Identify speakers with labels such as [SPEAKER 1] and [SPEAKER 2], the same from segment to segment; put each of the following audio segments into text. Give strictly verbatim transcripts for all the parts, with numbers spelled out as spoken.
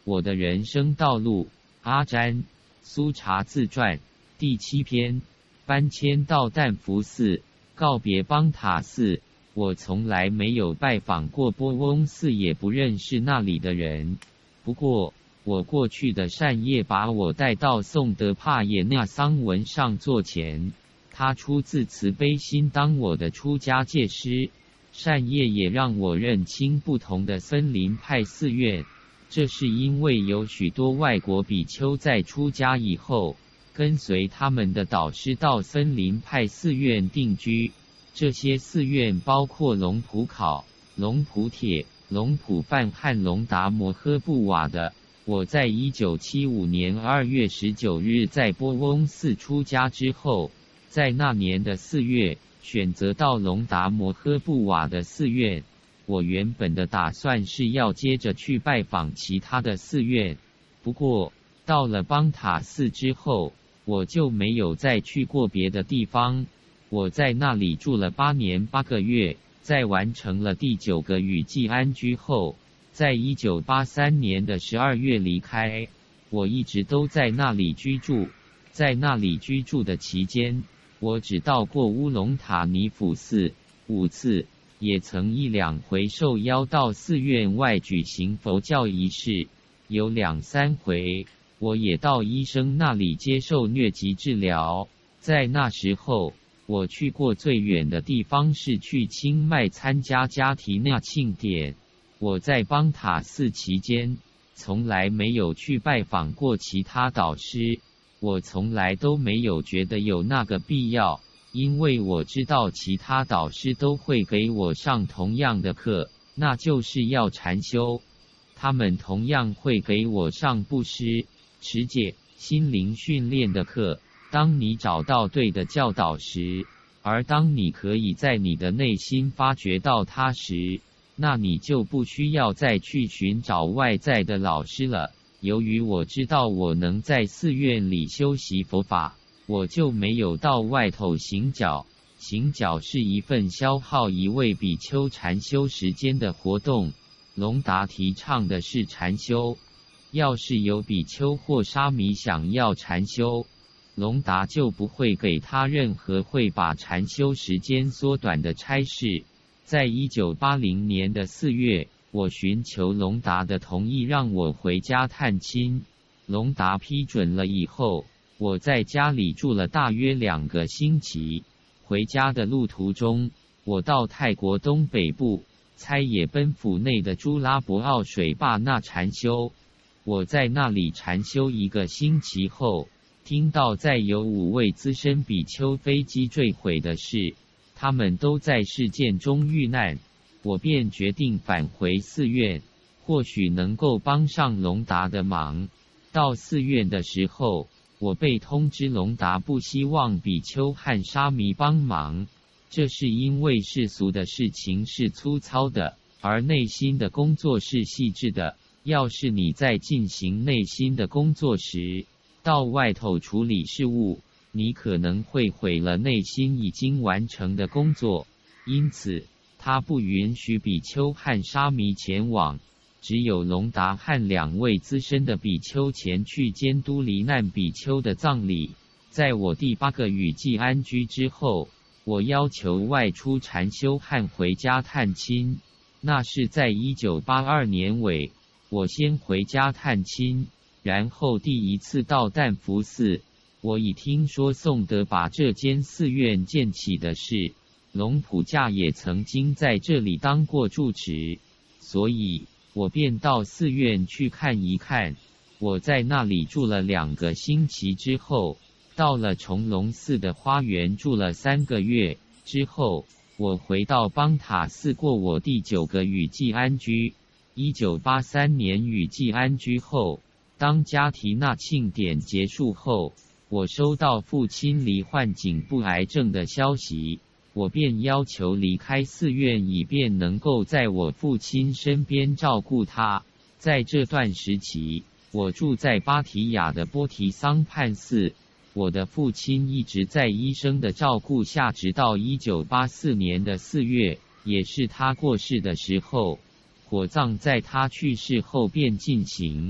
[SPEAKER 1] 我的人生道路，阿詹，苏察自传，第七篇，搬迁到但福寺，告别邦塔寺。我从来没有拜访过波翁寺，也不认识那里的人。不过，我过去的善业把我带到宋德帕耶那桑文上座前，他出自慈悲心当我的出家戒师。善业也让我认清不同的森林派寺院，这是因为有许多外国比丘在出家以后，跟随他们的导师到森林派寺院定居。这些寺院包括龙普考、龙普铁、龙普范和龙达摩诃布瓦的。我在一九七五年二月十九日在波翁寺出家之后，在那年的四月选择到龙达摩诃布瓦的寺院。我原本的打算是要接着去拜访其他的寺院，不过到了邦塔寺之后，我就没有再去过别的地方。我在那里住了八年八个月，在完成了第九个雨季安居后，在一九八三年的十二月离开。我一直都在那里居住。在那里居住的期间，我只到过乌龙塔尼府寺五次，也曾一两回受邀到寺院外举行佛教仪式，有两三回我也到医生那里接受疟疾治疗。在那时候，我去过最远的地方是去清迈参加加提纳庆典。我在邦塔寺期间，从来没有去拜访过其他导师，我从来都没有觉得有那个必要，因为我知道其他导师都会给我上同样的课，那就是要禅修。他们同样会给我上布施、持戒、心灵训练的课。当你找到对的教导时，而当你可以在你的内心发觉到它时，那你就不需要再去寻找外在的老师了。由于我知道我能在寺院里修习佛法，我就没有到外头行脚。行脚是一份消耗一位比丘禅修时间的活动。龙达提倡的是禅修，要是有比丘或沙弥想要禅修，龙达就不会给他任何会把禅修时间缩短的差事。在一九八零年的四月，我寻求龙达的同意让我回家探亲。龙达批准了以后，我在家里住了大约两个星期。回家的路途中，我到泰国东北部猜也奔府内的朱拉伯奥水坝那禅修。我在那里禅修一个星期后，听到在有五位资深比丘飞机坠毁的事，他们都在事件中遇难。我便决定返回寺院，或许能够帮上龙达的忙。到寺院的时候，我被通知龙达不希望比丘和沙弥帮忙，这是因为世俗的事情是粗糙的，而内心的工作是细致的。要是你在进行内心的工作时，到外头处理事务，你可能会毁了内心已经完成的工作。因此，他不允许比丘和沙弥前往，只有龙达和两位资深的比丘前去监督罹难比丘的葬礼。在我第八个雨季安居之后，我要求外出禅修和回家探亲。那是在一九八二年尾，我先回家探亲，然后第一次到但福寺。我已听说宋德把这间寺院建起的事，龙普架也曾经在这里当过住持，所以我便到寺院去看一看。我在那里住了两个星期之后，到了重龙寺的花园住了三个月之后，我回到邦塔寺过我第九个雨季安居。一九八三年雨季安居后，当加提纳庆典结束后，我收到父亲罹患颈部癌症的消息，我便要求离开寺院，以便能够在我父亲身边照顾他。在这段时期，我住在芭提雅的波提桑畔寺。我的父亲一直在医生的照顾下，直到一九八四年的四月，也是他过世的时候。火葬在他去世后便进行。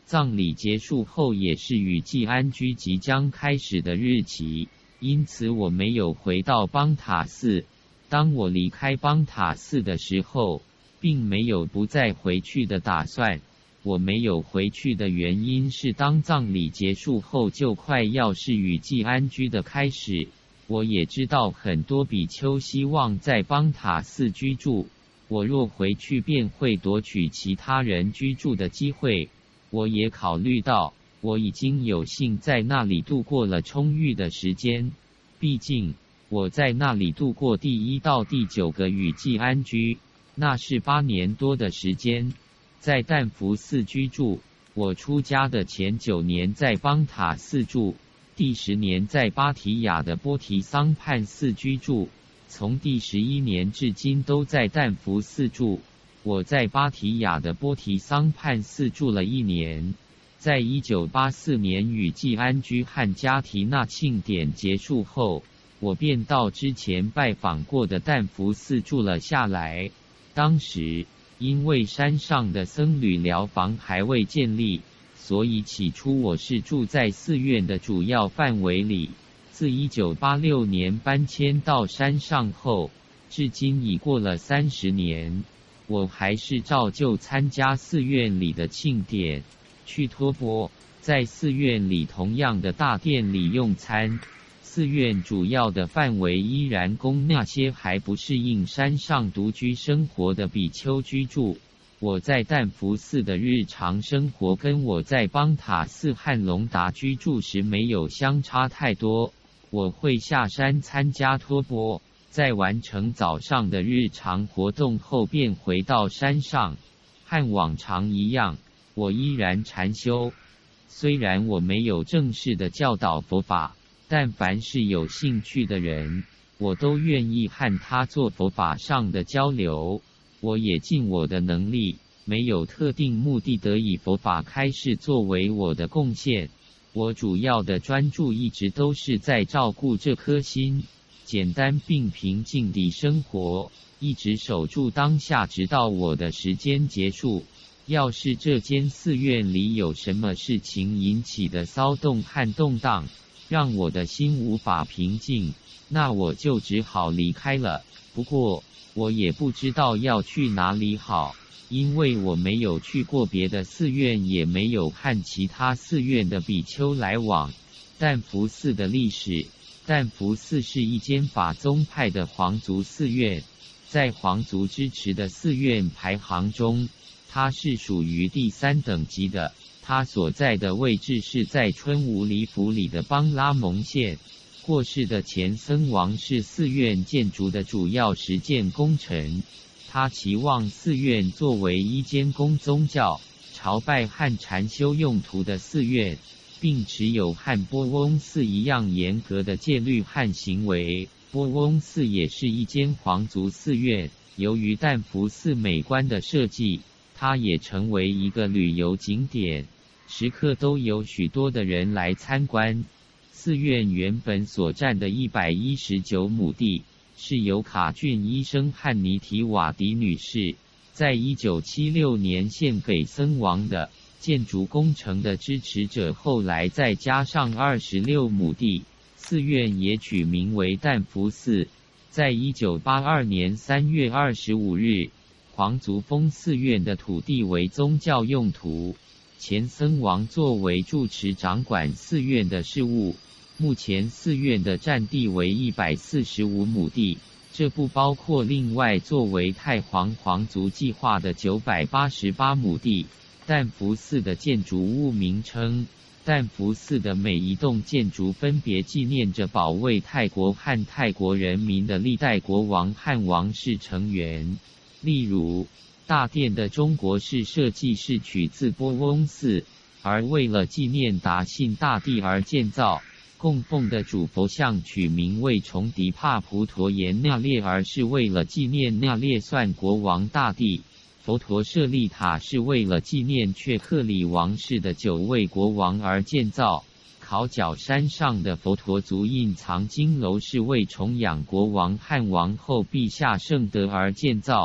[SPEAKER 1] 葬礼结束后也是雨季安居即将开始的日期，因此我没有回到邦塔寺。当我离开邦塔寺的时候，并没有不再回去的打算。我没有回去的原因是，当葬礼结束后就快要是雨季安居的开始。我也知道很多比丘希望在邦塔寺居住，我若回去便会夺取其他人居住的机会。我也考虑到，我已经有幸在那里度过了充裕的时间，毕竟我在那里度过第一到第九个雨季安居，那是八年多的时间。在但福寺居住，我出家的前九年在邦塔寺住，第十年在芭提雅的波提桑畔寺居住，从第十一年至今都在但福寺住。我在芭提雅的波提桑畔寺住了一年。在一九八四年雨季安居和加提纳庆典结束后，我便到之前拜访过的但福寺住了下来。当时因为山上的僧侣寮房还未建立，所以起初我是住在寺院的主要范围里。自一九八六年搬迁到山上后，至今已过了三十年，我还是照旧参加寺院里的庆典，去托钵，在寺院里同样的大殿里用餐。寺院主要的范围依然供那些还不适应山上独居生活的比丘居住。我在但福寺的日常生活跟我在邦塔寺和隆达居住时没有相差太多。我会下山参加托钵，在完成早上的日常活动后便回到山上，和往常一样，我依然禅修。虽然我没有正式的教导佛法，但凡是有兴趣的人，我都愿意和他做佛法上的交流。我也尽我的能力，没有特定目的地以佛法开示作为我的贡献。我主要的专注一直都是在照顾这颗心，简单并平静地生活，一直守住当下，直到我的时间结束。要是这间寺院里有什么事情引起的骚动和动荡，让我的心无法平静，那我就只好离开了。不过我也不知道要去哪里好，因为我没有去过别的寺院，也没有和其他寺院的比丘来往。但福寺的历史，但福寺是一间法宗派的皇族寺院，在皇族支持的寺院排行中，它是属于第三等级的。他所在的位置是在春武里府里的邦拉蒙县。过世的前僧王是寺院建筑的主要实践工程。他期望寺院作为一间供宗教、朝拜和禅修用途的寺院，并持有和波翁寺一样严格的戒律和行为。波翁寺也是一间皇族寺院，由于但福寺美观的设计，它也成为一个旅游景点。时刻都有许多的人来参观。寺院原本所占的一百一十九亩地，是由卡俊医生和尼提瓦迪女士在一九七六年献给僧王的。建筑工程的支持者后来再加上二十六亩地，寺院也取名为但福寺。在一九八二年三月二十五日，皇族封寺院的土地为宗教用途。前僧王作为住持掌管寺院的事务。目前寺院的占地为一百四十五亩地，这不包括另外作为太皇皇族计划的九百八十八亩地。但福寺的建筑物名称，但福寺的每一栋建筑分别纪念着保卫泰国和泰国人民的历代国王和王室成员。例如，大殿的中国式设计是取自波翁寺，而为了纪念达信大帝而建造。供奉的主佛像取名为崇迪帕普陀延那列，而是为了纪念那列算国王大帝。佛陀舍利塔是为了纪念却克里王室的九位国王而建造。考角山上的佛陀足印藏经楼是为崇仰国王和王后陛下圣德而建造。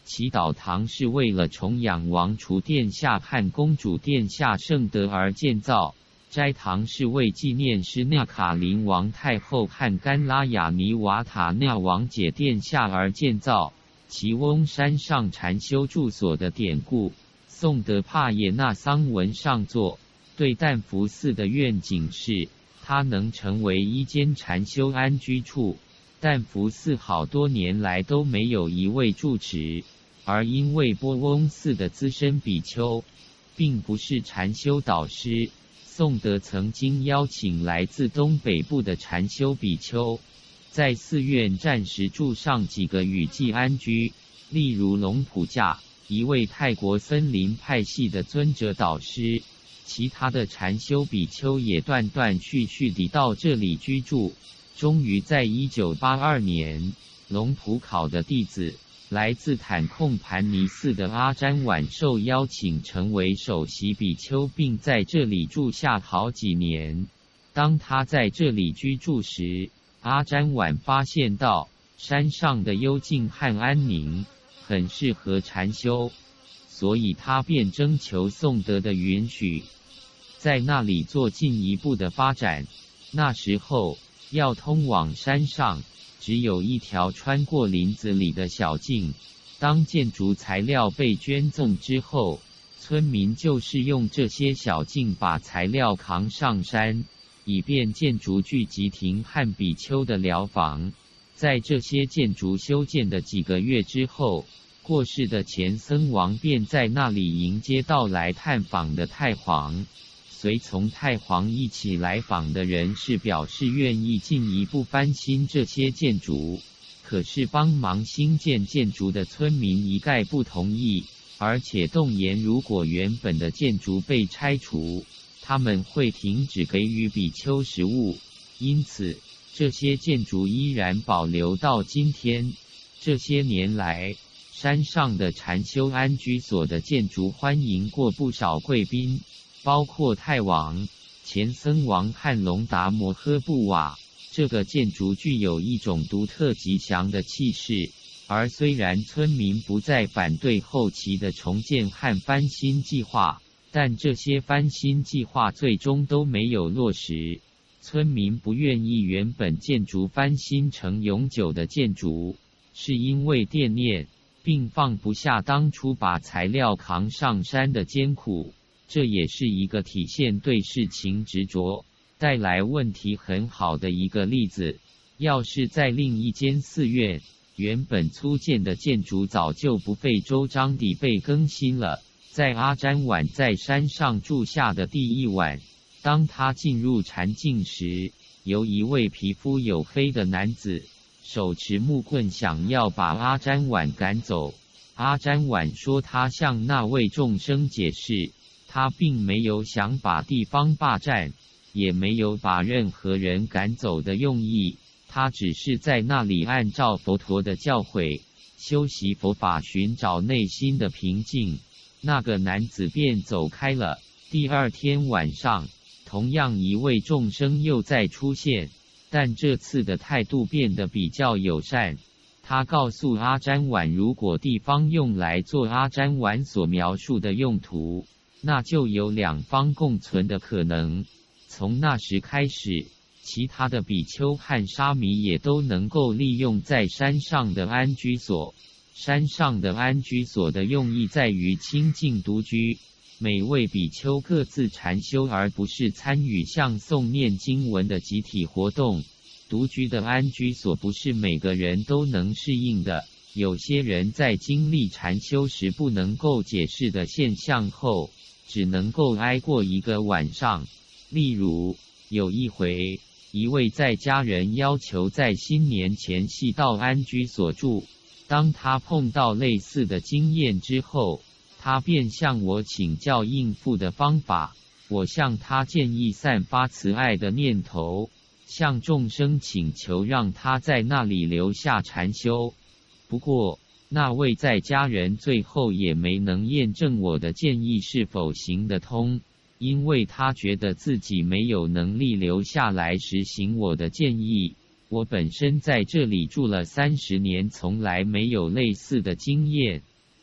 [SPEAKER 1] 祈祷堂是为了崇仰王储殿下和公主殿下圣德而建造，斋堂是为纪念施纳卡林王太后和甘拉雅尼瓦塔纳王姐殿下而建造。其翁山上禅修住所的典故，宋德帕耶纳桑文上座，对但福寺的愿景是，它能成为一间禅修安居处。但福寺好多年来都没有一位住持，而因为波翁寺的资深比丘并不是禅修导师，宋德曾经邀请来自东北部的禅修比丘，在寺院暂时住上几个雨季安居，例如龙普架，一位泰国森林派系的尊者导师，其他的禅修比丘也断断续续地到这里居住。终于在一九八二年，龙普考的弟子，来自坦控盘尼寺的阿詹晚受邀请成为首席比丘，并在这里住下好几年。当他在这里居住时，阿詹晚发现到山上的幽静和安宁很适合禅修，所以他便征求宋德的允许，在那里做进一步的发展。那时候要通往山上，只有一条穿过林子里的小径。当建筑材料被捐赠之后，村民就是用这些小径把材料扛上山，以便建筑聚集亭和比丘的疗房。在这些建筑修建的几个月之后，过世的前僧王便在那里迎接到来探访的太皇。随从太皇一起来访的人士表示愿意进一步翻新这些建筑，可是帮忙新建建筑的村民一概不同意，而且动言如果原本的建筑被拆除，他们会停止给予比丘食物。因此这些建筑依然保留到今天。这些年来，山上的禅修安居所的建筑欢迎过不少贵宾，包括太王、前僧王和龙达摩诃布瓦。这个建筑具有一种独特吉祥的气势，而虽然村民不再反对后期的重建和翻新计划，但这些翻新计划最终都没有落实。村民不愿意原本建筑翻新成永久的建筑，是因为惦念，并放不下当初把材料扛上山的艰苦。这也是一个体现对事情执着带来问题很好的一个例子。要是在另一间寺院，原本粗建的建筑早就不费周章地被更新了。在阿詹晚在山上住下的第一晚，当他进入禅境时，有一位皮肤黝黑的男子手持木棍想要把阿詹晚赶走。阿詹晚说他向那位众生解释，他并没有想把地方霸占，也没有把任何人赶走的用意，他只是在那里按照佛陀的教诲修习佛法，寻找内心的平静。那个男子便走开了。第二天晚上，同样一位众生又再出现，但这次的态度变得比较友善。他告诉阿詹晚，如果地方用来做阿詹晚所描述的用途，那就有两方共存的可能。从那时开始，其他的比丘和沙弥也都能够利用在山上的安居所。山上的安居所的用意在于清净独居，每位比丘各自禅修，而不是参与像诵念经文的集体活动。独居的安居所不是每个人都能适应的，有些人在经历禅修时不能够解释的现象后，只能够挨过一个晚上。例如，有一回，一位在家人要求在新年前夕到安居所住，当他碰到类似的经验之后，他便向我请教应付的方法。我向他建议散发慈爱的念头，向众生请求让他在那里留下禅修。不过，那位在家人最后也没能验证我的建议是否行得通，因为他觉得自己没有能力留下来实行我的建议。我本身在这里住了三十年，从来没有类似的经验，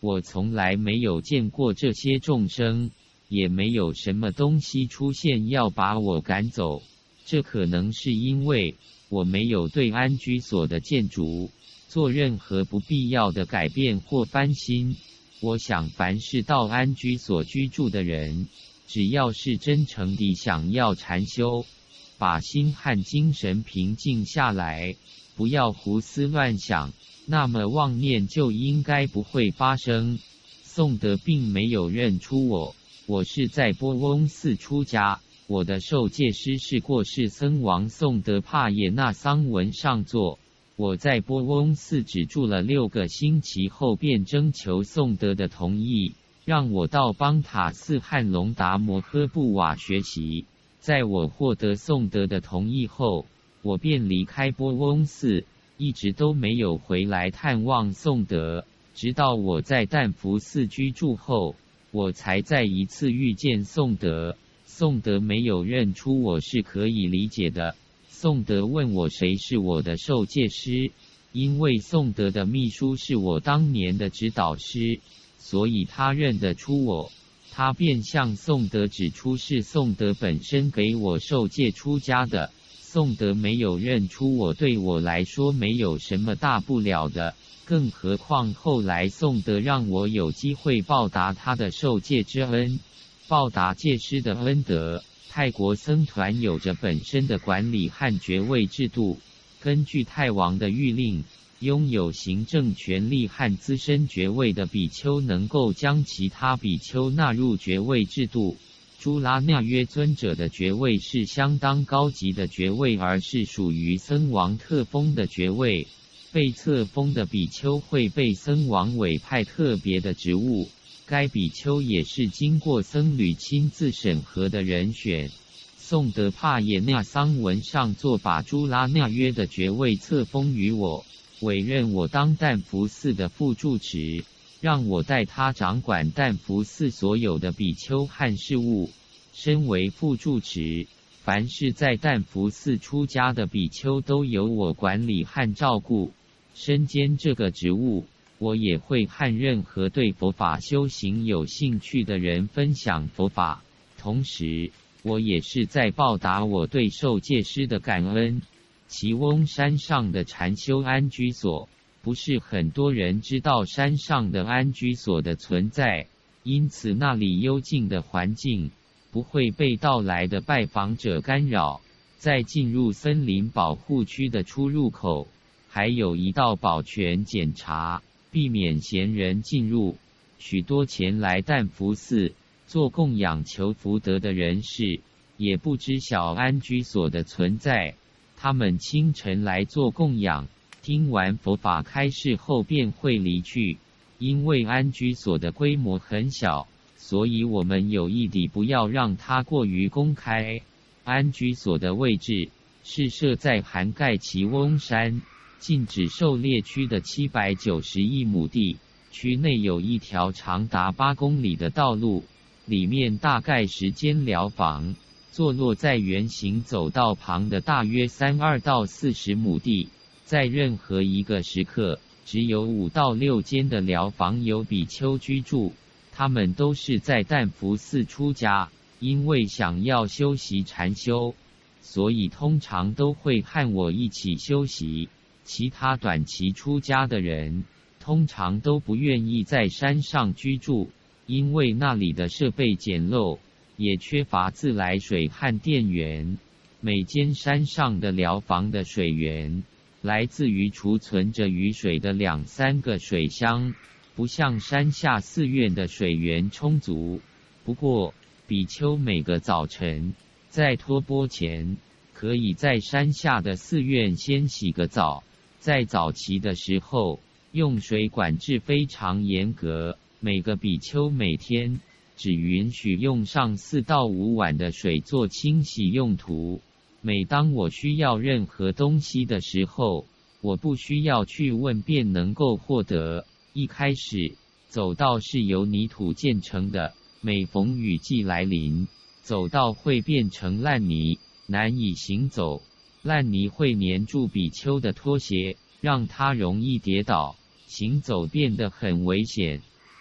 [SPEAKER 1] 我从来没有见过这些众生，也没有什么东西出现要把我赶走。这可能是因为我没有对安居所的建筑做任何不必要的改变或翻新。我想凡是到安居所居住的人，只要是真诚地想要禅修，把心和精神平静下来，不要胡思乱想，那么妄念就应该不会发生。宋德并没有认出我，我是在波翁寺出家，我的受戒师是过世僧王宋德帕耶那桑文上座。我在波翁寺只住了六个星期后，便征求宋德的同意，让我到邦塔寺和龙达摩诃布瓦学习。在我获得宋德的同意后，我便离开波翁寺，一直都没有回来探望宋德。直到我在淡福寺居住后，我才再一次遇见宋德。宋德没有认出我是可以理解的。宋德问我谁是我的受戒师，因为宋德的秘书是我当年的指导师，所以他认得出我。他便向宋德指出是宋德本身给我受戒出家的。宋德没有认出我，对我来说没有什么大不了的，更何况后来宋德让我有机会报答他的受戒之恩，报答戒师的恩德。泰国僧团有着本身的管理和爵位制度，根据泰王的谕令，拥有行政权力和资深爵位的比丘能够将其他比丘纳入爵位制度。朱拉那约尊者的爵位是相当高级的爵位，而是属于僧王特封的爵位。被册封的比丘会被僧王委派特别的职务，该比丘也是经过僧侣亲自审核的人选。宋德帕耶那桑文上座把朱拉那约的爵位册封于我，委任我当淡福寺的副住持，让我代他掌管淡福寺所有的比丘和事务。身为副住持，凡是在淡福寺出家的比丘都由我管理和照顾。身兼这个职务，我也会和任何对佛法修行有兴趣的人分享佛法，同时我也是在报答我对受戒师的感恩。奇翁山上的禅修安居所，不是很多人知道山上的安居所的存在，因此那里幽静的环境不会被到来的拜访者干扰。在进入森林保护区的出入口，还有一道保全检查，避免闲人进入。许多前来淡福寺做供养求福德的人士，也不知晓安居所的存在。他们清晨来做供养，听完佛法开示后便会离去。因为安居所的规模很小，所以我们有意地不要让它过于公开。安居所的位置是设在涵盖奇翁山禁止狩猎区的七百九十一亩地，区内有一条长达八公里的道路，里面大概十间寮房，坐落在圆形走道旁的大约三二到四十亩地。在任何一个时刻，只有五到六间的寮房有比丘居住，他们都是在淡福寺出家，因为想要修习禅修，所以通常都会和我一起修习。其他短期出家的人通常都不愿意在山上居住，因为那里的设备简陋，也缺乏自来水和电源。每间山上的寮房的水源来自于储存着雨水的两三个水箱，不像山下寺院的水源充足。不过比丘每个早晨在托钵前，可以在山下的寺院先洗个澡。在早期的时候，用水管制非常严格，每个比丘每天只允许用上四到五碗的水做清洗用途。每当我需要任何东西的时候，我不需要去问便能够获得。一开始，走道是由泥土建成的，每逢雨季来临，走道会变成烂泥，难以行走。烂泥会粘住比丘的拖鞋，让他容易跌倒，行走变得很危险。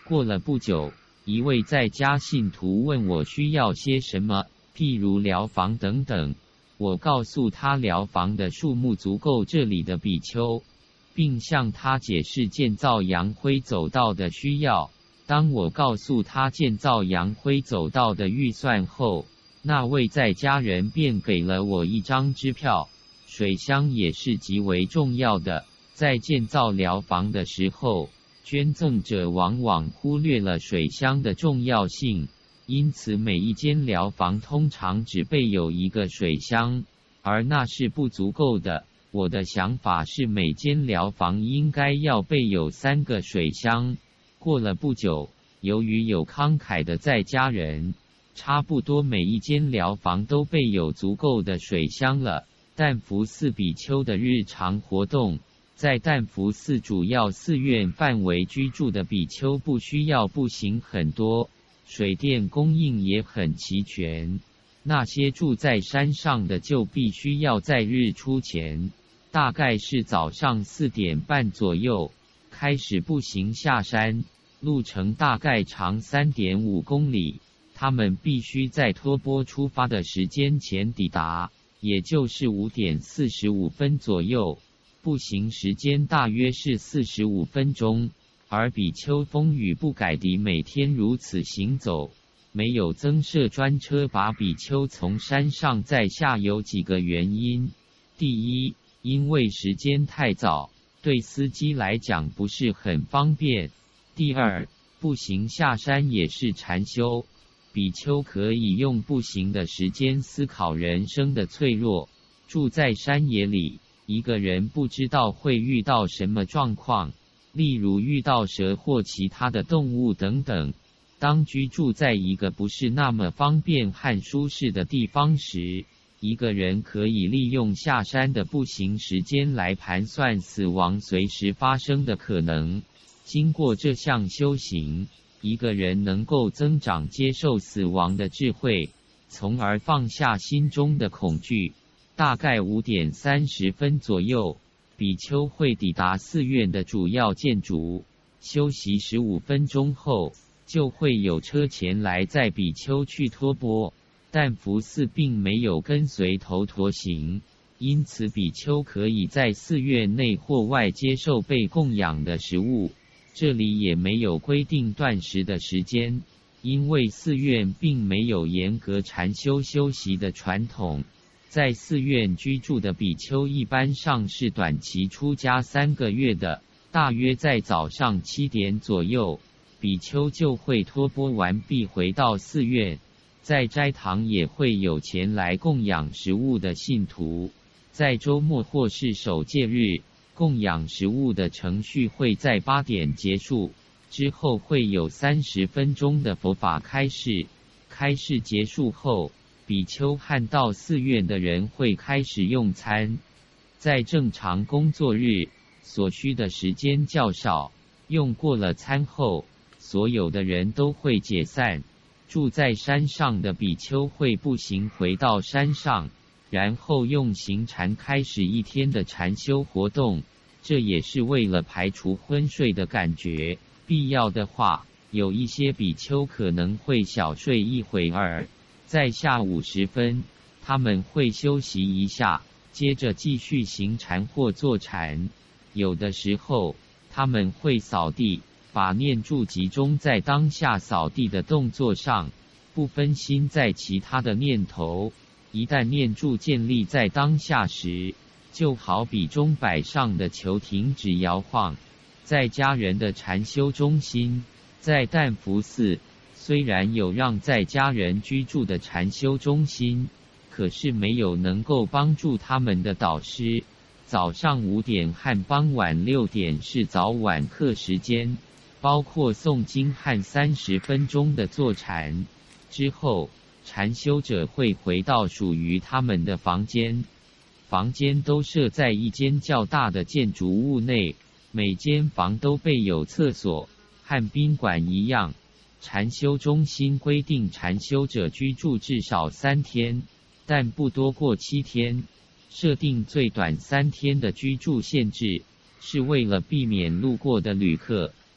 [SPEAKER 1] 过了不久，一位在家信徒问我需要些什么，譬如疗房等等。我告诉他疗房的数目足够这里的比丘，并向他解释建造阳辉走道的需要。当我告诉他建造阳辉走道的预算后，那位在家人便给了我一张支票。水箱也是极为重要的，在建造疗房的时候，捐赠者往往忽略了水箱的重要性，因此每一间疗房通常只备有一个水箱，而那是不足够的。我的想法是每间疗房应该要备有三个水箱。过了不久，由于有慷慨的在家人，差不多每一间疗房都备有足够的水箱了。但福寺比丘的日常活动，在但福寺主要寺院范围居住的比丘不需要步行很多，水电供应也很齐全。那些住在山上的就必须要在日出前，大概是早上四点半左右，开始步行下山，路程大概长 三点五公里。他们必须在托钵出发的时间前抵达，也就是五点四十五分左右。步行时间大约是四十五分钟，而比丘风雨不改地每天如此行走。没有增设专车把比丘从山上载下有几个原因。第一，因为时间太早，对司机来讲不是很方便。第二，步行下山也是禅修，比丘可以用步行的时间思考人生的脆弱。住在山野里，一个人不知道会遇到什么状况，例如遇到蛇或其他的动物等等。当居住在一个不是那么方便和舒适的地方时，一个人可以利用下山的步行时间来盘算死亡随时发生的可能。经过这项修行，一个人能够增长接受死亡的智慧，从而放下心中的恐惧。大概五点三十分左右，比丘会抵达寺院的主要建筑。休息十五分钟后，就会有车前来载比丘去托钵。但福寺并没有跟随头陀行，因此比丘可以在寺院内或外接受被供养的食物。这里也没有规定断食的时间，因为寺院并没有严格禅修修习的传统。在寺院居住的比丘一般上是短期出家三个月的，大约在早上七点左右，比丘就会托钵完毕回到寺院。在斋堂也会有前来供养食物的信徒。在周末或是守戒日，供养食物的程序会在八点结束，之后会有三十分钟的佛法开示。开示结束后，比丘和到寺院的人会开始用餐。在正常工作日，所需的时间较少，用过了餐后，所有的人都会解散。住在山上的比丘会步行回到山上，然后用行禅开始一天的禅修活动，这也是为了排除昏睡的感觉。必要的话，有一些比丘可能会小睡一会儿。在下午时分，他们会休息一下，接着继续行禅或坐禅。有的时候，他们会扫地，把念住集中在当下扫地的动作上，不分心在其他的念头。一旦念住建立在当下时，就好比钟摆上的球停止摇晃。在家人的禅修中心，在但福寺，虽然有让在家人居住的禅修中心，可是没有能够帮助他们的导师。早上五点和傍晚六点是早晚课时间，包括诵经和三十分钟的坐禅。之后，禅修者会回到属于他们的房间。房间都设在一间较大的建筑物内，每间房都备有厕所，和宾馆一样。禅修中心规定禅修者居住至少三天，但不多过七天。设定最短三天的居住限制，是为了避免路过的旅客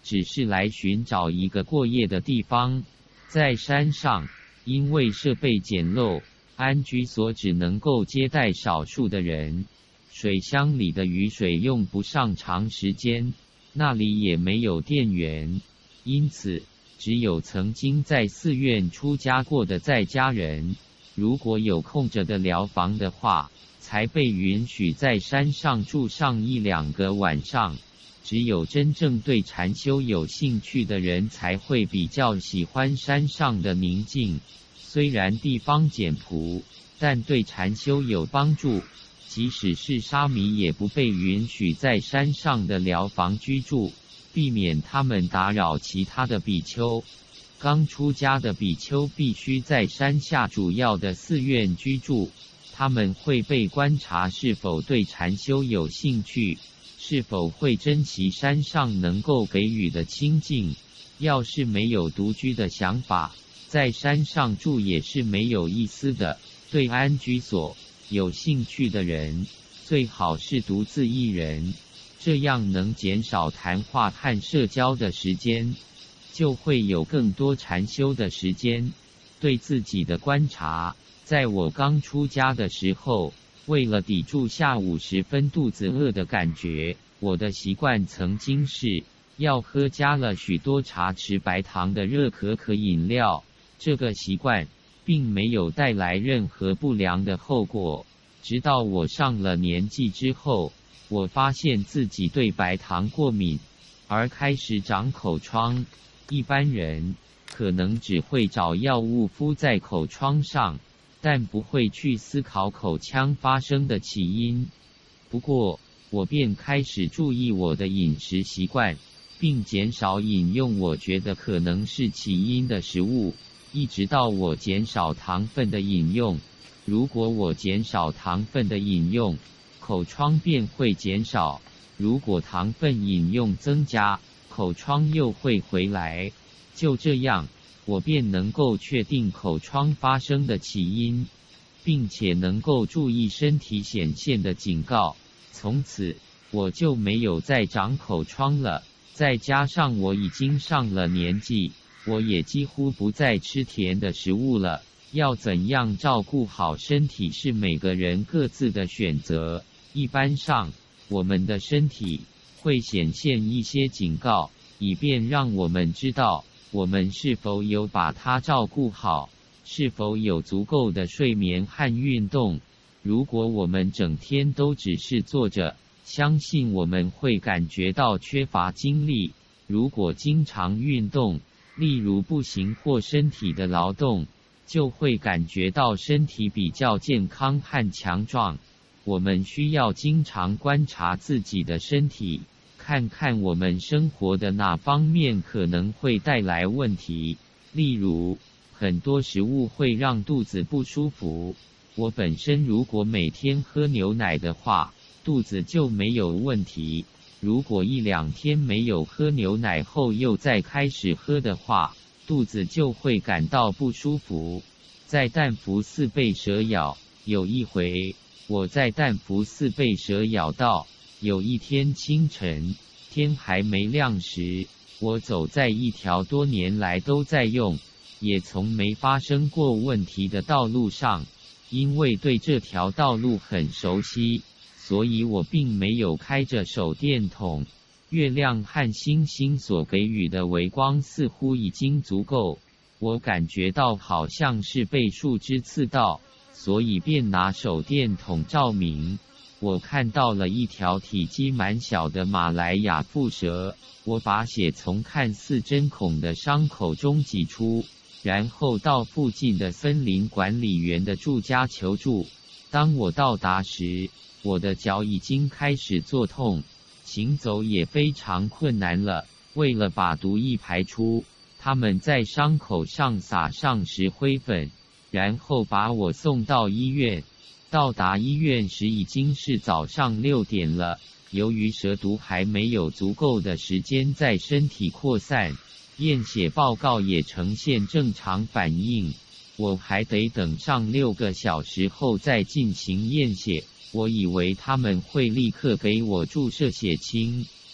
[SPEAKER 1] 只是来寻找一个过夜的地方。在山上，因为设备简陋，安居所只能够接待少数的人，水箱里的雨水用不上长时间，那里也没有电源，因此只有曾经在寺院出家过的在家人，如果有空着的寮房的话，才被允许在山上住上一两个晚上。只有真正对禅修有兴趣的人才会比较喜欢山上的宁静，虽然地方简朴，但对禅修有帮助。即使是沙弥也不被允许在山上的寮房居住，避免他们打扰其他的比丘。刚出家的比丘必须在山下主要的寺院居住，他们会被观察是否对禅修有兴趣，是否会珍惜山上能够给予的清静。要是没有独居的想法，在山上住也是没有意思的。对安居所有兴趣的人，最好是独自一人，这样能减少谈话和社交的时间，就会有更多禅修的时间。对自己的观察，在我刚出家的时候，为了抵住下午时分肚子饿的感觉，我的习惯曾经是要喝加了许多茶匙白糖的热可可饮料。这个习惯并没有带来任何不良的后果，直到我上了年纪之后，我发现自己对白糖过敏，而开始长口疮。一般人可能只会找药物敷在口疮上，但不会去思考口腔发生的起因。不过，我便开始注意我的饮食习惯，并减少饮用我觉得可能是起因的食物，一直到我减少糖分的饮用。如果我减少糖分的饮用，口疮便会减少；如果糖分饮用增加，口疮又会回来。就这样，我便能够确定口疮发生的起因，并且能够注意身体显现的警告。从此，我就没有再长口疮了。再加上我已经上了年纪，我也几乎不再吃甜的食物了。要怎样照顾好身体是每个人各自的选择。一般上，我们的身体会显现一些警告，以便让我们知道我们是否有把它照顾好，是否有足够的睡眠和运动。如果我们整天都只是坐着，相信我们会感觉到缺乏精力。如果经常运动，例如步行或身体的劳动，就会感觉到身体比较健康和强壮。我们需要经常观察自己的身体，看看我们生活的哪方面可能会带来问题。例如，很多食物会让肚子不舒服。我本身如果每天喝牛奶的话，肚子就没有问题。如果一两天没有喝牛奶后又再开始喝的话，肚子就会感到不舒服。在淡福寺被蛇咬，有一回我在淡福寺被蛇咬到。有一天清晨，天还没亮时，我走在一条多年来都在用，也从没发生过问题的道路上。因为对这条道路很熟悉，所以我并没有开着手电筒。月亮和星星所给予的微光似乎已经足够，我感觉到好像是被树枝刺到，所以便拿手电筒照明。我看到了一条体积蛮小的马来亚蝮蛇，我把血从看似针孔的伤口中挤出，然后到附近的森林管理员的住家求助。当我到达时，我的脚已经开始作痛，行走也非常困难了。为了把毒液排出，他们在伤口上撒上石灰粉，然后把我送到医院。到达医院时已经是早上六点了，由于蛇毒还没有足够的时间在身体扩散，验血报告也呈现正常反应。我还得等上六个小时后再进行验血。我以为他们会立刻给我注射血清，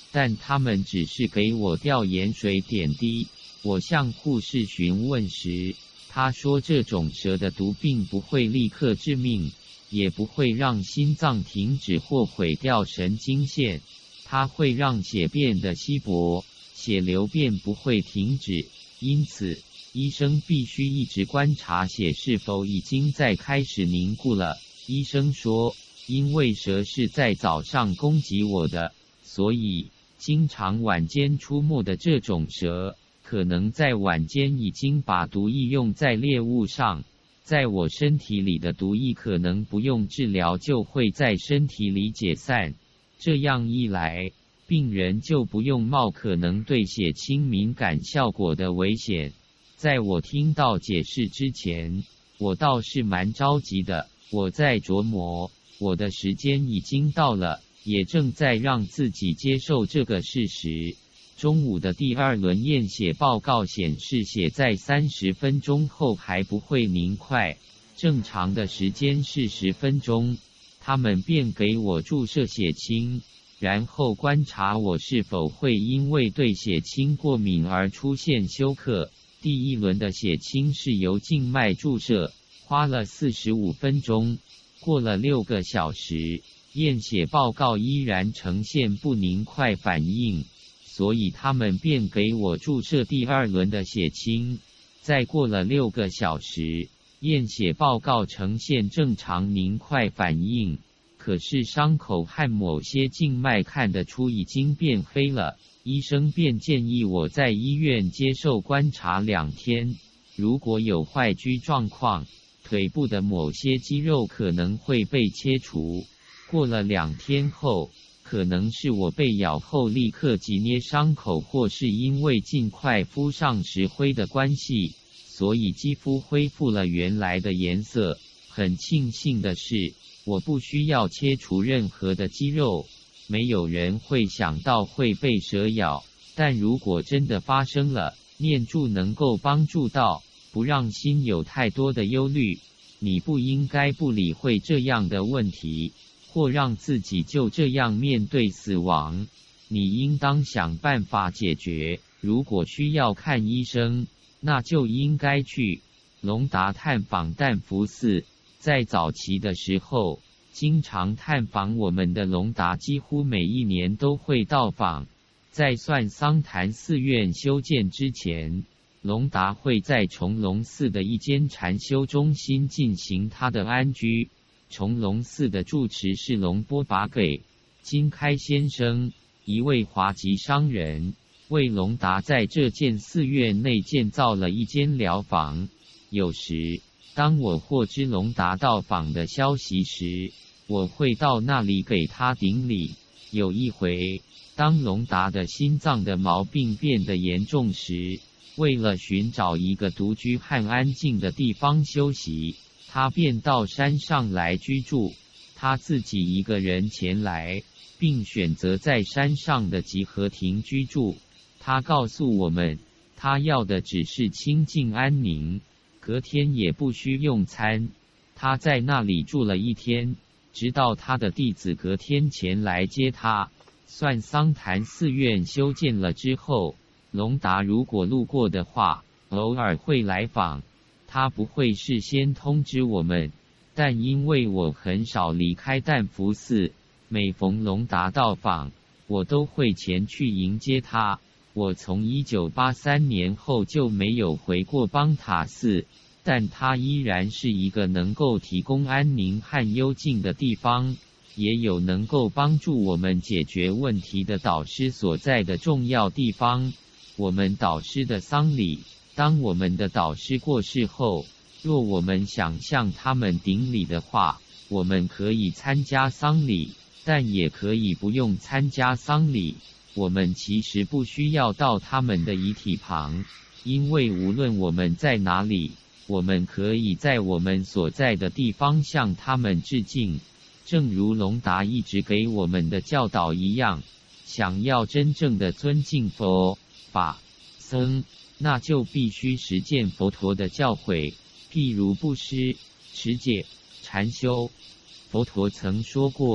[SPEAKER 1] 但他们只是给我吊盐水点滴。我向护士询问时，他说这种蛇的毒并不会立刻致命，也不会让心脏停止或毁掉神经线，它会让血变得稀薄，血流便不会停止。因此，医生必须一直观察血是否已经在开始凝固了。医生说，因为蛇是在早上攻击我的，所以经常晚间出没的这种蛇，可能在晚间已经把毒液用在猎物上，在我身体里的毒液可能不用治疗就会在身体里解散，这样一来，病人就不用冒可能对血清敏感效果的危险。在我听到解释之前，我倒是蛮着急的，我在琢磨，我的时间已经到了，也正在让自己接受这个事实。中午的第二轮验血报告显示，血在三十分钟后还不会凝块，正常的时间是十分钟。他们便给我注射血清，然后观察我是否会因为对血清过敏而出现休克。第一轮的血清是由静脉注射，花了四十五分钟。过了六个小时，验血报告依然呈现不凝块反应，所以他们便给我注射第二轮的血清。再过了六个小时，验血报告呈现正常凝块反应，可是伤口和某些静脉看得出已经变黑了。医生便建议我在医院接受观察两天，如果有坏疽状况，腿部的某些肌肉可能会被切除。过了两天后，可能是我被咬后立刻挤捏伤口，或是因为尽快敷上石灰的关系，所以肌肤恢复了原来的颜色。很庆幸的是，我不需要切除任何的肌肉。没有人会想到会被蛇咬，但如果真的发生了，念住能够帮助到，不让心有太多的忧虑。你不应该不理会这样的问题，或让自己就这样面对死亡。你应当想办法解决，如果需要看医生，那就应该去。隆达探访但福寺，在早期的时候，经常探访我们的隆达几乎每一年都会到访。在算桑坛寺院修建之前，隆达会在崇龙寺的一间禅修中心进行他的安居。崇龙寺的住持是龙波拔给金开先生，一位华籍商人，为隆达在这间寺院内建造了一间疗房。有时，当我获知隆达到访的消息时，我会到那里给他顶礼。有一回，当隆达的心脏的毛病变得严重时，为了寻找一个独居和安静的地方休息，他便到山上来居住。他自己一个人前来，并选择在山上的集合亭居住。他告诉我们，他要的只是清静安宁，隔天也不需用餐。他在那里住了一天，直到他的弟子隔天前来接他。算桑坛寺院修建了之后，隆达如果路过的话，偶尔会来访。他不会事先通知我们，但因为我很少离开但福寺，每逢隆达到访，我都会前去迎接他。我从一九八三年后就没有回过邦塔寺，但它依然是一个能够提供安宁和幽静的地方，也有能够帮助我们解决问题的导师所在的重要地方。我们导师的丧礼，当我们的导师过世后，若我们想向他们顶礼的话，我们可以参加丧礼，但也可以不用参加丧礼。我们其实不需要到他们的遗体旁，因为无论我们在哪里，我们可以在我们所在的地方向他们致敬。正如隆达一直给我们的教导一样，想要真正的尊敬佛法僧，那就必须实践佛陀的教诲，譬如布施、持戒、禅修。佛陀曾说过，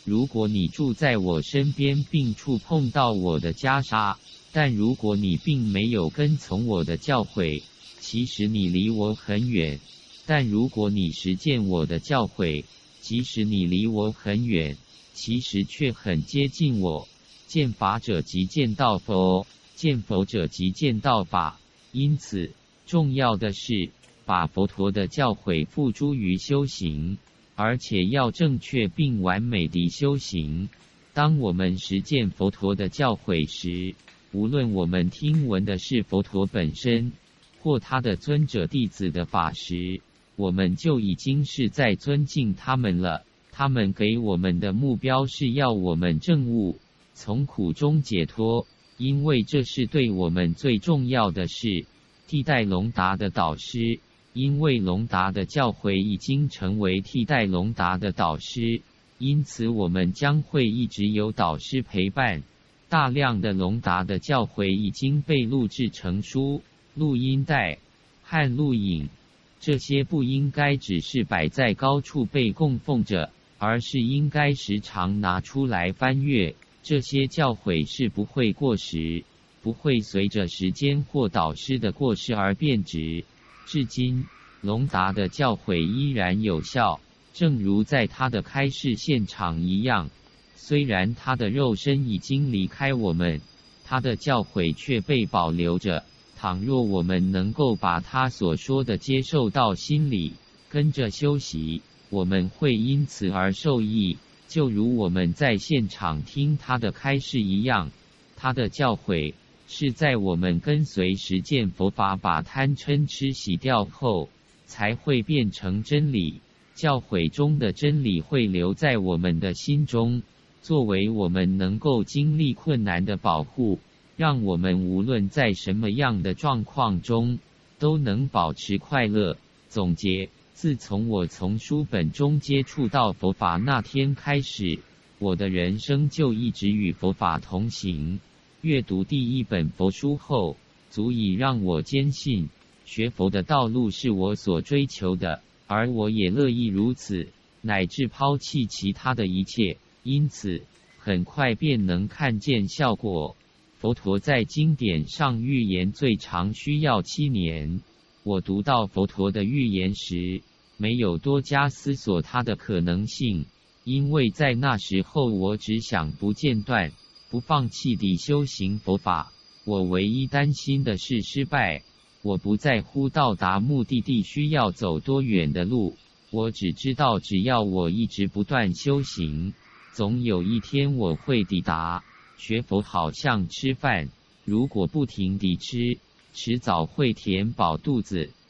[SPEAKER 1] 如果你住在我身边并触碰到我的袈裟，但如果你并没有跟从我的教诲，其实你离我很远；但如果你实践我的教诲，即使你离我很远，其实却很接近我。见法者即见到佛，见佛者即见到法。因此，重要的是把佛陀的教诲付诸于修行，而且要正确并完美地修行。当我们实践佛陀的教诲时，无论我们听闻的是佛陀本身，或他的尊者弟子的法时，我们就已经是在尊敬他们了。他们给我们的目标是要我们证悟，从苦中解脱，因为这是对我们最重要的事。替代龙达的导师，因为龙达的教诲已经成为替代龙达的导师，因此我们将会一直有导师陪伴。大量的龙达的教诲已经被录制成书、录音带和录影，这些不应该只是摆在高处被供奉着，而是应该时常拿出来翻阅。这些教诲是不会过时，不会随着时间或导师的过世而变质。至今，龙达的教诲依然有效，正如在他的开示现场一样。虽然他的肉身已经离开我们，他的教诲却被保留着。倘若我们能够把他所说的接受到心里，跟着修习，我们会因此而受益，就如我们在现场听他的开示一样。他的教诲是在我们跟随实践佛法，把贪嗔痴洗掉后，才会变成真理。教诲中的真理会留在我们的心中，作为我们能够经历困难的保护，让我们无论在什么样的状况中，都能保持快乐。总结：自从我从书本中接触到佛法那天开始，我的人生就一直与佛法同行。阅读第一本佛书后，足以让我坚信，学佛的道路是我所追求的，而我也乐意如此，乃至抛弃其他的一切。因此，很快便能看见效果。佛陀在经典上预言最长需要七年。我读到佛陀的预言时，没有多加思索它的可能性，因为在那时候我只想不间断、不放弃地修行佛法。我唯一担心的是失败。我不在乎到达目的地需要走多远的路，我只知道只要我一直不断修行，总有一天我会抵达。学佛好像吃饭，如果不停地吃，迟早会填饱肚子。